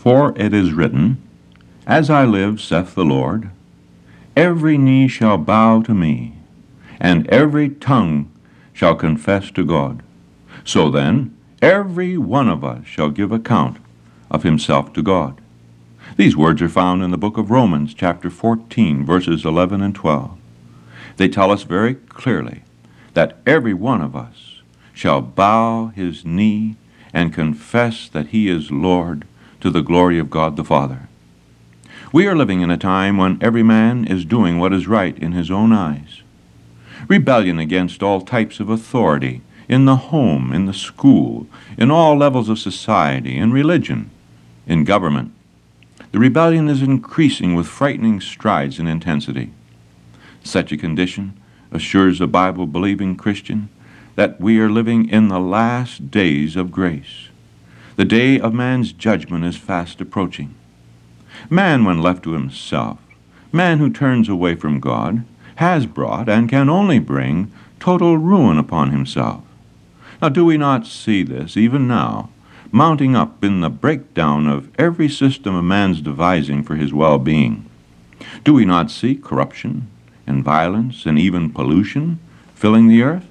For it is written, As I live, saith the Lord, every knee shall bow to me, and every tongue shall confess to God. So then, every one of us shall give account of himself to God. These words are found in the book of Romans, chapter 14, verses 11 and 12. They tell us very clearly that every one of us shall bow his knee and confess that he is Lord to the glory of God the Father. We are living in a time when every man is doing what is right in his own eyes. Rebellion against all types of authority in the home, in the school, in all levels of society, in religion, in government. The rebellion is increasing with frightening strides in intensity. Such a condition assures a Bible-believing Christian that we are living in the last days of grace. The day of man's judgment is fast approaching. Man, when left to himself, man who turns away from God, has brought and can only bring total ruin upon himself. Now, do we not see this, even now, mounting up in the breakdown of every system of man's devising for his well-being? Do we not see corruption and violence and even pollution filling the earth?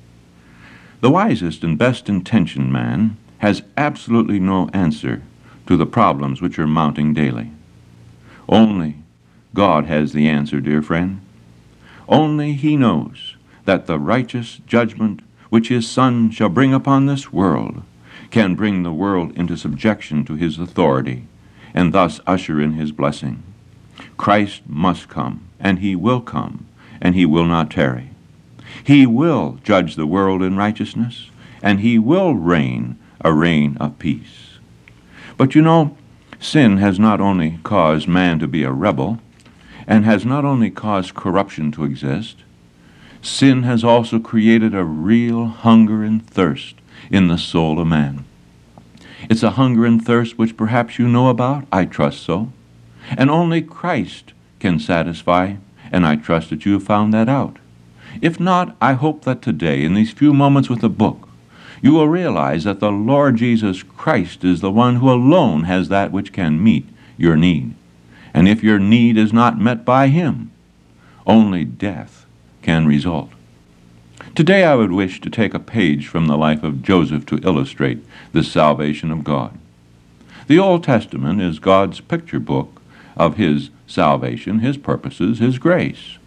The wisest and best-intentioned man has absolutely no answer to the problems which are mounting daily. Only God has the answer, dear friend. Only He knows that the righteous judgment which His Son shall bring upon this world can bring the world into subjection to His authority, and thus usher in His blessing. Christ must come, and He will come, and He will not tarry. He will judge the world in righteousness, and He will reign a reign of peace. But you know, sin has not only caused man to be a rebel, and has not only caused corruption to exist, sin has also created a real hunger and thirst in the soul of man. It's a hunger and thirst which perhaps you know about, I trust so, and only Christ can satisfy, and I trust that you have found that out. If not, I hope that today, in these few moments with the book, you will realize that the Lord Jesus Christ is the one who alone has that which can meet your need. And if your need is not met by Him, only death can result. Today I would wish to take a page from the life of Joseph to illustrate this salvation of God. The Old Testament is God's picture book of His salvation, His purposes, His grace.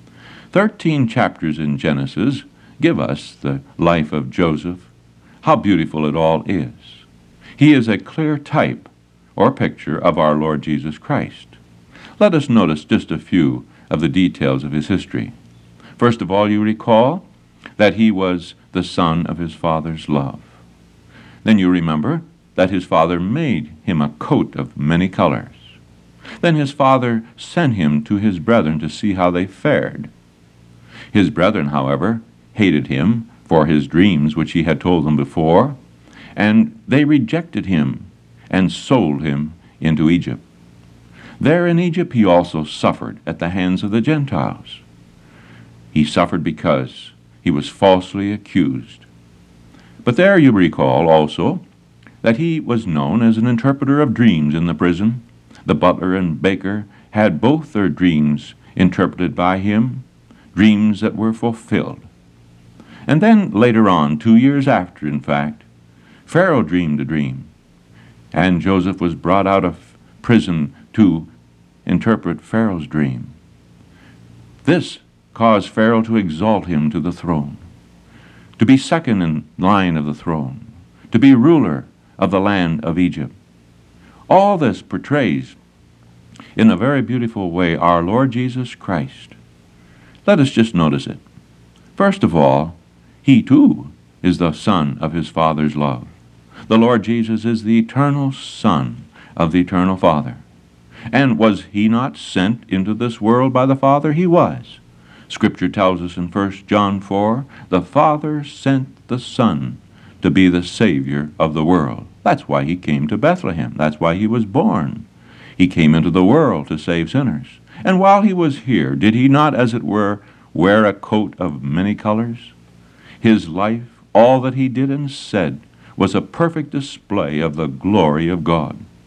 13 chapters in Genesis give us the life of Joseph. How beautiful it all is. He is a clear type or picture of our Lord Jesus Christ. Let us notice just a few of the details of his history. First of all, you recall that he was the son of his father's love. Then you remember that his father made him a coat of many colors. Then his father sent him to his brethren to see how they fared. His brethren, however, hated him for his dreams which he had told them before, and they rejected him and sold him into Egypt. There in Egypt he also suffered at the hands of the Gentiles. He suffered because he was falsely accused. But there you recall also that he was known as an interpreter of dreams in the prison. The butler and baker had both their dreams interpreted by him, dreams that were fulfilled. And then later on, 2 years after, in fact, Pharaoh dreamed a dream, and Joseph was brought out of prison to interpret Pharaoh's dream. This caused Pharaoh to exalt him to the throne, to be second in line of the throne, to be ruler of the land of Egypt. All this portrays in a very beautiful way our Lord Jesus Christ. Let us just notice it. First of all, He too is the Son of His Father's love. The Lord Jesus is the eternal Son of the eternal Father. And was He not sent into this world by the Father? He was. Scripture tells us in 1 John 4, the Father sent the Son to be the Savior of the world. That's why He came to Bethlehem. That's why He was born. He came into the world to save sinners. And while He was here, did He not, as it were, wear a coat of many colors? His life, all that He did and said, was a perfect display of the glory of God.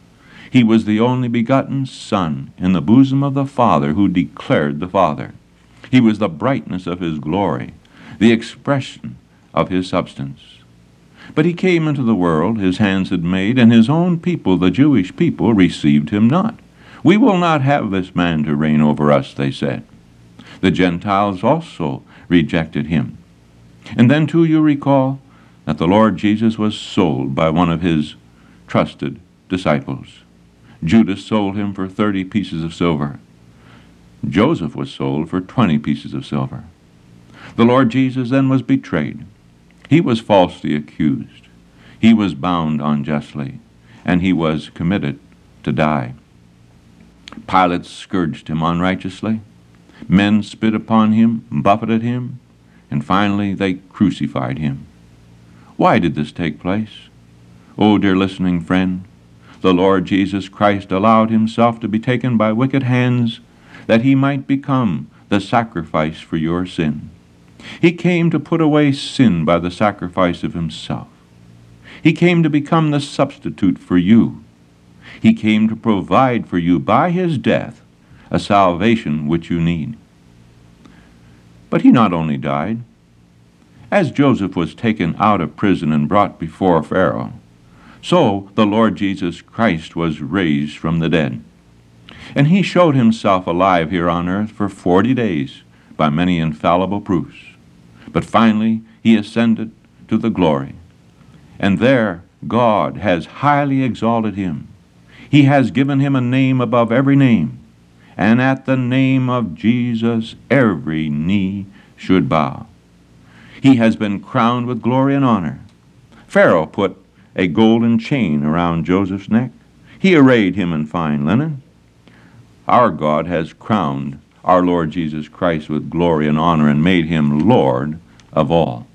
He was the only begotten Son in the bosom of the Father, who declared the Father. He was the brightness of his glory, the expression of his substance. But he came into the world his hands had made, and his own people, the Jewish people, received him not. We will not have this man to reign over us, they said. The Gentiles also rejected him. And then, too, you recall that the Lord Jesus was sold by one of his trusted disciples. Judas sold him for 30 pieces of silver. Joseph was sold for 20 pieces of silver. The Lord Jesus then was betrayed. He was falsely accused. He was bound unjustly, and he was committed to die. Pilate scourged him unrighteously. Men spit upon him, buffeted him, and finally they crucified him. Why did this take place? Oh, dear listening friend, the Lord Jesus Christ allowed himself to be taken by wicked hands that he might become the sacrifice for your sin. He came to put away sin by the sacrifice of himself. He came to become the substitute for you. He came to provide for you by his death a salvation which you need. But he not only died. As Joseph was taken out of prison and brought before Pharaoh, so the Lord Jesus Christ was raised from the dead. And he showed himself alive here on earth for 40 days by many infallible proofs. But finally he ascended to the glory. And there God has highly exalted him. He has given him a name above every name. And at the name of Jesus every knee should bow. He has been crowned with glory and honor. Pharaoh put a golden chain around Joseph's neck. He arrayed him in fine linen. Our God has crowned our Lord Jesus Christ with glory and honor and made him Lord of all.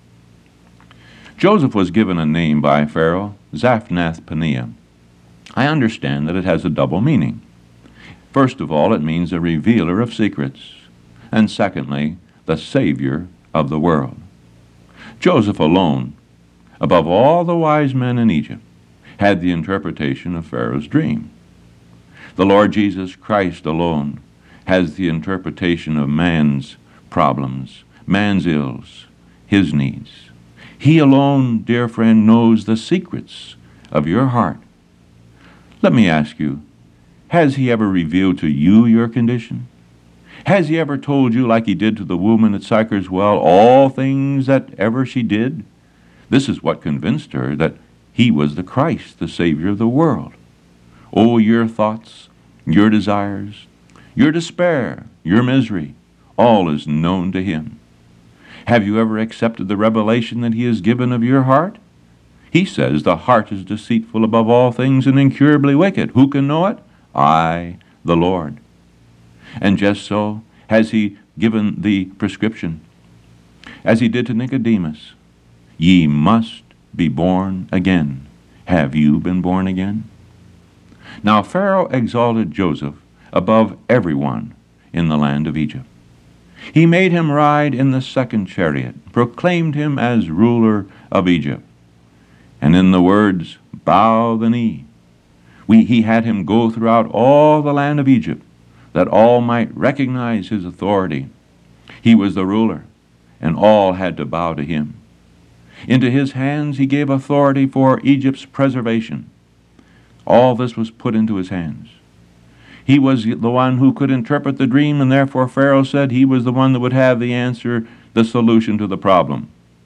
Joseph was given a name by Pharaoh, Zaphnath-Paneah. I understand that it has a double meaning. First of all, it means a revealer of secrets, and secondly, the Savior of the world. Joseph alone, above all the wise men in Egypt, had the interpretation of Pharaoh's dream. The Lord Jesus Christ alone has the interpretation of man's problems, man's ills, his needs. He alone, dear friend, knows the secrets of your heart. Let me ask you, has he ever revealed to you your condition? Has he ever told you, like he did to the woman at Sychar's well, all things that ever she did? This is what convinced her that he was the Christ, the Savior of the world. Oh, your thoughts, your desires, your despair, your misery, all is known to him. Have you ever accepted the revelation that he has given of your heart? He says the heart is deceitful above all things and incurably wicked. Who can know it? I, the Lord. And just so has he given the prescription, as he did to Nicodemus. Ye must be born again. Have you been born again? Now Pharaoh exalted Joseph above everyone in the land of Egypt. He made him ride in the second chariot, proclaimed him as ruler of Egypt. And in the words, bow the knee, he had him go throughout all the land of Egypt, that all might recognize his authority. He was the ruler, and all had to bow to him. Into his hands he gave authority for Egypt's preservation. All this was put into his hands. He was the one who could interpret the dream, and therefore Pharaoh said he was the one that would have the answer, the solution to the problem.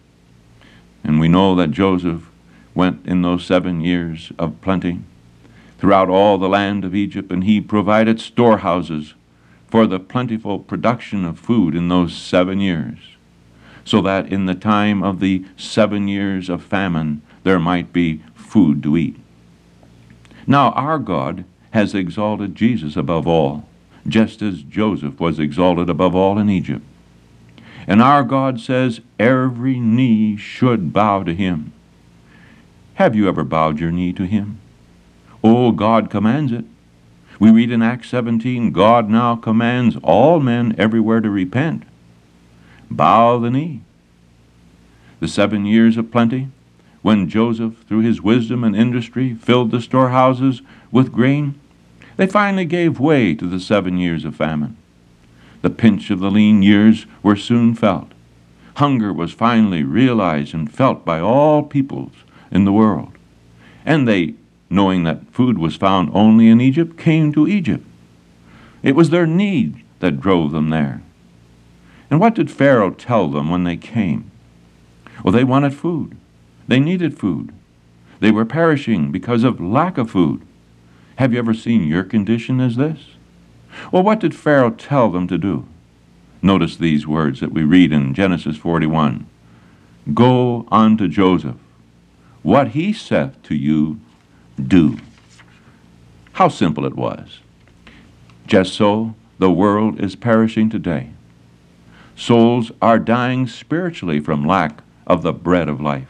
And we know that Joseph went in those 7 years of plenty throughout all the land of Egypt, and he provided storehouses for the plentiful production of food in those 7 years, so that in the time of the 7 years of famine there might be food to eat. Now our God has exalted Jesus above all, just as Joseph was exalted above all in Egypt. And our God says every knee should bow to him. Have you ever bowed your knee to him? Oh, God commands it. We read in Acts 17, God now commands all men everywhere to repent. Bow the knee. The 7 years of plenty when Joseph, through his wisdom and industry, filled the storehouses with grain, they finally gave way to the 7 years of famine. The pinch of the lean years were soon felt. Hunger was finally realized and felt by all peoples in the world. And they, knowing that food was found only in Egypt, came to Egypt. It was their need that drove them there. And what did Pharaoh tell them when they came? Well, they wanted food. They needed food. They were perishing because of lack of food. Have you ever seen your condition as this? Well, what did Pharaoh tell them to do? Notice these words that we read in Genesis 41. Go unto Joseph. What he saith to you, do. How simple it was. Just so, the world is perishing today. Souls are dying spiritually from lack of the bread of life.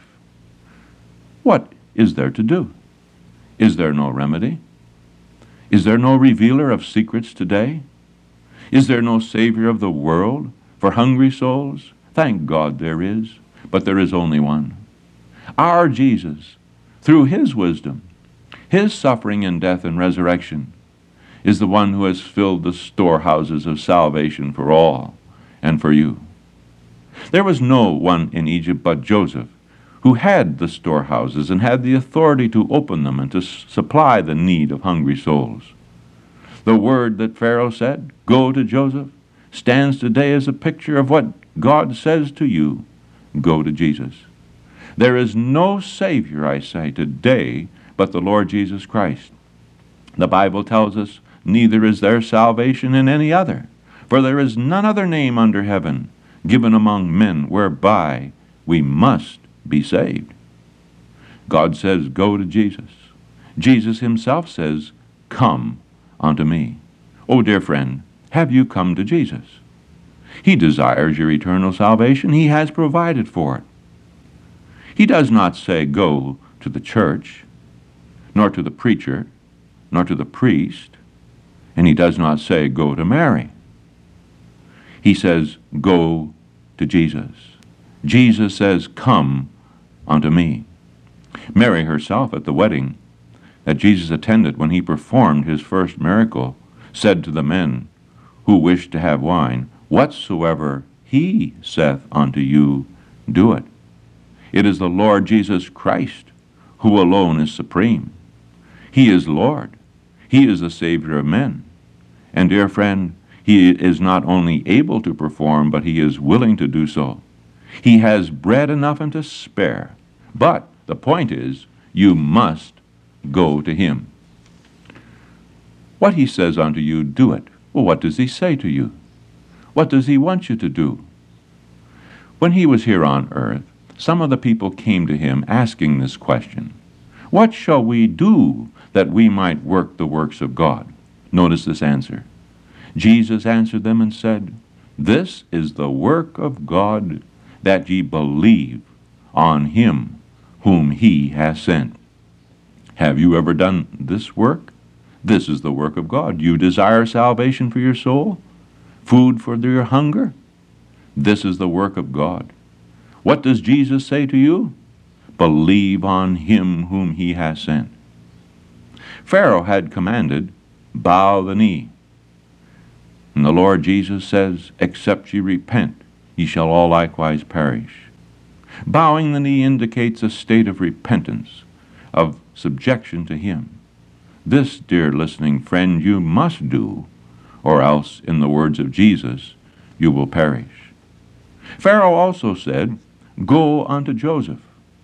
What is there to do? Is there no remedy? Is there no revealer of secrets today? Is there no Savior of the world for hungry souls? Thank God there is, but there is only one. Our Jesus, through his wisdom, his suffering and death and resurrection, is the one who has filled the storehouses of salvation for all and for you. There was no one in Egypt but Joseph who had the storehouses and had the authority to open them and to supply the need of hungry souls. The word that Pharaoh said, go to Joseph, stands today as a picture of what God says to you, go to Jesus. There is no Savior, I say, today but the Lord Jesus Christ. The Bible tells us, neither is there salvation in any other, for there is none other name under heaven given among men whereby we must be saved. God says, go to Jesus. Jesus himself says, come unto me. Oh, dear friend, have you come to Jesus? He desires your eternal salvation. He has provided for it. He does not say, go to the church, nor to the preacher, nor to the priest, and he does not say, go to Mary. He says, go to Jesus. Jesus says, come unto me. Mary herself at the wedding that Jesus attended when he performed his first miracle said to the men who wished to have wine, whatsoever he saith unto you, do it. It is the Lord Jesus Christ who alone is supreme. He is Lord. He is the Savior of men. And dear friend, he is not only able to perform, but he is willing to do so. He has bread enough and to spare. But the point is, you must go to him. What he says unto you, do it. Well, what does he say to you? What does he want you to do? When he was here on earth, some of the people came to him asking this question. What shall we do that we might work the works of God? Notice this answer. Jesus answered them and said, this is the work of God, that ye believe on him whom he has sent. Have you ever done this work? This is the work of God. You desire salvation for your soul? Food for your hunger? This is the work of God. What does Jesus say to you? Believe on him whom he has sent. Pharaoh had commanded, bow the knee. And the Lord Jesus says, except ye repent, ye shall all likewise perish. Bowing the knee indicates a state of repentance, of subjection to him. This, dear listening friend, you must do, or else, in the words of Jesus, you will perish. Pharaoh also said, go unto Joseph.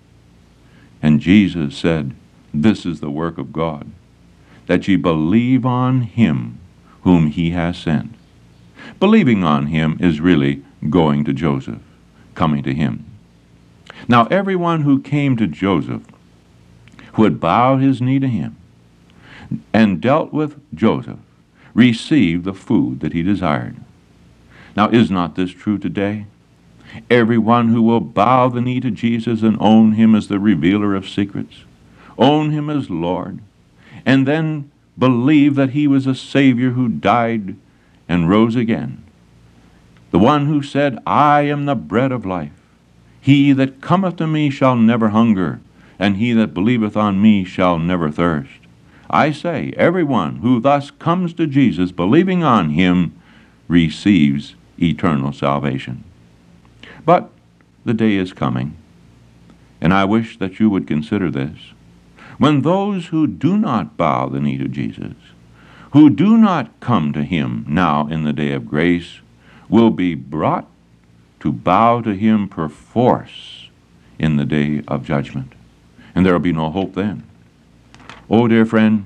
And Jesus said, this is the work of God, that ye believe on him whom he has sent. Believing on him is really going to Joseph, coming to him. Now everyone who came to Joseph, who had bowed his knee to him, and dealt with Joseph, received the food that he desired. Now is not this true today? Everyone who will bow the knee to Jesus and own him as the revealer of secrets, own him as Lord, and then believe that he was a Savior who died and rose again. The one who said, I am the bread of life. He that cometh to me shall never hunger, and he that believeth on me shall never thirst. I say, everyone who thus comes to Jesus, believing on him, receives eternal salvation. But the day is coming, and I wish that you would consider this, when those who do not bow the knee to Jesus, who do not come to him now in the day of grace, will be brought to bow to him perforce in the day of judgment. And there will be no hope then. Oh, dear friend,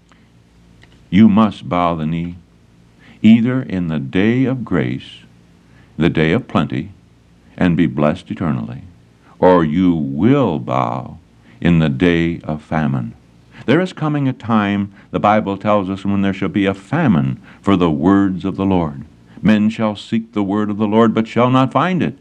you must bow the knee, either in the day of grace, the day of plenty, and be blessed eternally, or you will bow in the day of famine. There is coming a time, the Bible tells us, when there shall be a famine for the words of the Lord. Men shall seek the word of the Lord, but shall not find it.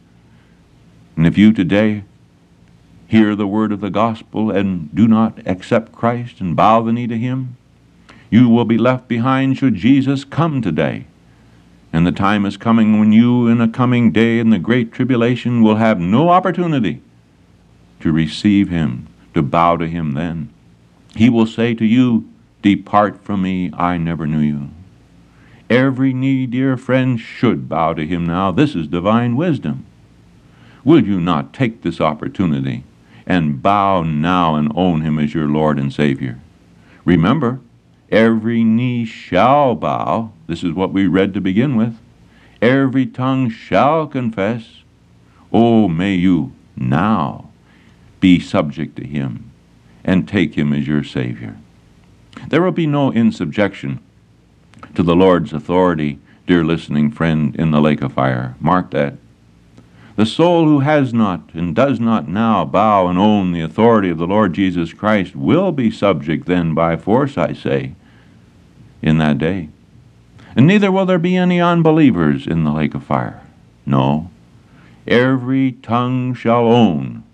And if you today hear the word of the gospel and do not accept Christ and bow the knee to him, you will be left behind should Jesus come today. And the time is coming when you, in a coming day in the great tribulation, will have no opportunity to receive him, to bow to him then. He will say to you, "Depart from me, I never knew you." Every knee, dear friend, should bow to him now. This is divine wisdom. Will you not take this opportunity and bow now and own him as your Lord and Savior? Remember, every knee shall bow. This is what we read to begin with. Every tongue shall confess. Oh, may you now be subject to him and take him as your Savior. There will be no insubjection to the Lord's authority, dear listening friend, in the lake of fire. Mark that. The soul who has not and does not now bow and own the authority of the Lord Jesus Christ will be subject then by force, I say, in that day. And neither will there be any unbelievers in the lake of fire. No, every tongue shall own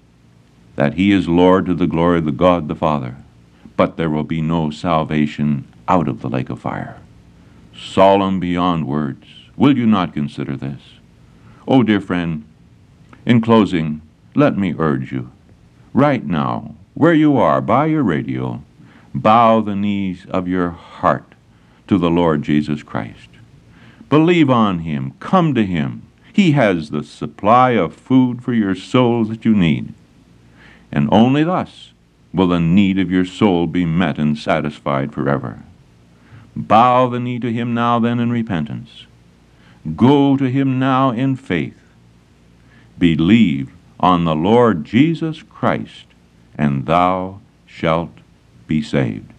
that he is Lord to the glory of the God the Father. But there will be no salvation out of the lake of fire. Solemn beyond words. Will you not consider this? Oh, dear friend, in closing, let me urge you, right now, where you are, by your radio, bow the knees of your heart to the Lord Jesus Christ. Believe on him. Come to him. He has the supply of food for your soul that you need. And only thus will the need of your soul be met and satisfied forever. Bow the knee to him now then in repentance. Go to him now in faith. Believe on the Lord Jesus Christ, and thou shalt be saved.